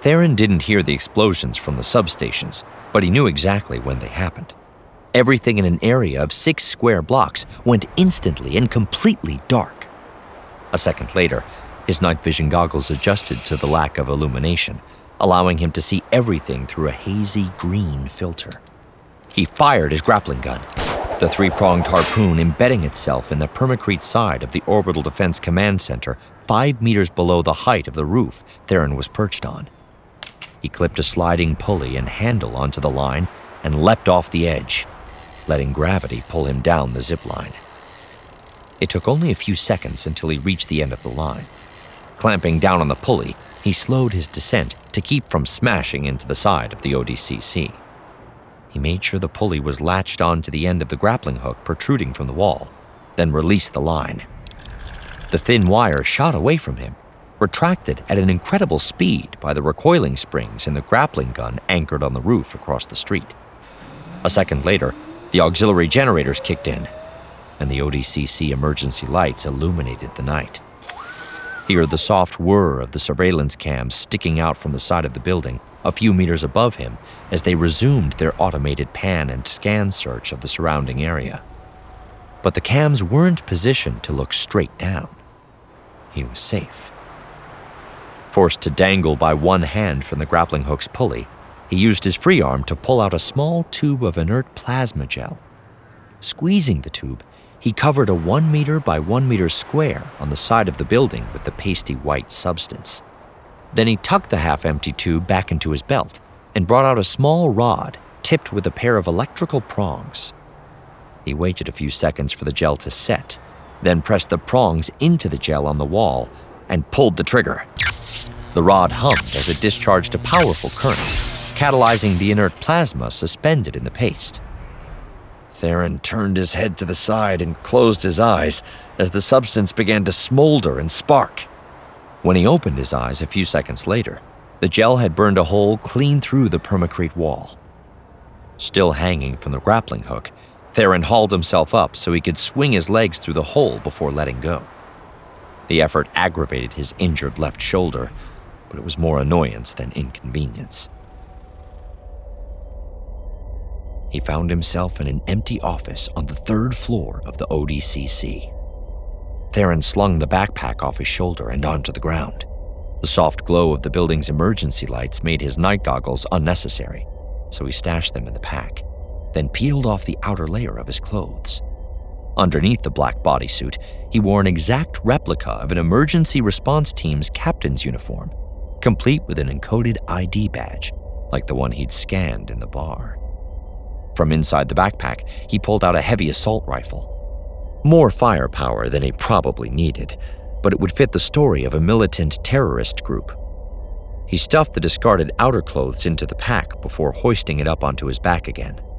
Theron didn't hear the explosions from the substations, but he knew exactly when they happened. Everything in an area of 6 square blocks went instantly and completely dark. A second later, his night vision goggles adjusted to the lack of illumination, allowing him to see everything through a hazy green filter. He fired his grappling gun, the 3-pronged harpoon embedding itself in the permacrete side of the Orbital Defense Command Center 5 meters below the height of the roof Theron was perched on. He clipped a sliding pulley and handle onto the line and leapt off the edge, letting gravity pull him down the zip line. It took only a few seconds until he reached the end of the line. Clamping down on the pulley, he slowed his descent to keep from smashing into the side of the ODCC. He made sure the pulley was latched onto the end of the grappling hook protruding from the wall, then released the line. The thin wire shot away from him, retracted at an incredible speed by the recoiling springs in the grappling gun anchored on the roof across the street. A second later, the auxiliary generators kicked in, and the ODCC emergency lights illuminated the night. He heard the soft whir of the surveillance cams sticking out from the side of the building a few meters above him as they resumed their automated pan and scan search of the surrounding area. But the cams weren't positioned to look straight down. He was safe. Forced to dangle by one hand from the grappling hook's pulley, he used his free arm to pull out a small tube of inert plasma gel. Squeezing the tube, he covered a 1 meter by 1 meter square on the side of the building with the pasty white substance. Then he tucked the half-empty tube back into his belt and brought out a small rod tipped with a pair of electrical prongs. He waited a few seconds for the gel to set, then pressed the prongs into the gel on the wall and pulled the trigger. The rod hummed as it discharged a powerful current, catalyzing the inert plasma suspended in the paste. Theron turned his head to the side and closed his eyes as the substance began to smolder and spark. When he opened his eyes a few seconds later, the gel had burned a hole clean through the permacrete wall. Still hanging from the grappling hook, Theron hauled himself up so he could swing his legs through the hole before letting go. The effort aggravated his injured left shoulder, but it was more annoyance than inconvenience. He found himself in an empty office on the 3rd floor of the ODCC. Theron slung the backpack off his shoulder and onto the ground. The soft glow of the building's emergency lights made his night goggles unnecessary, so he stashed them in the pack, then peeled off the outer layer of his clothes. Underneath the black bodysuit, he wore an exact replica of an emergency response team's captain's uniform, complete with an encoded ID badge, like the one he'd scanned in the bar. From inside the backpack, he pulled out a heavy assault rifle. More firepower than he probably needed, but it would fit the story of a militant terrorist group. He stuffed the discarded outer clothes into the pack before hoisting it up onto his back again.